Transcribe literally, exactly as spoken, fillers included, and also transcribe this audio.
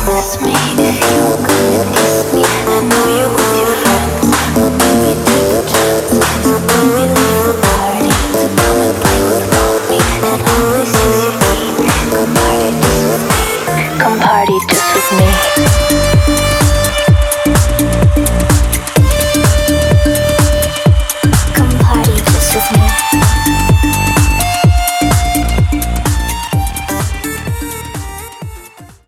kiss me, if you come and kiss me. I know you're with your friends, but maybe take a chance. So when we leave the party, to come and play with me, and always use your key. Come party just with me, come party just with me.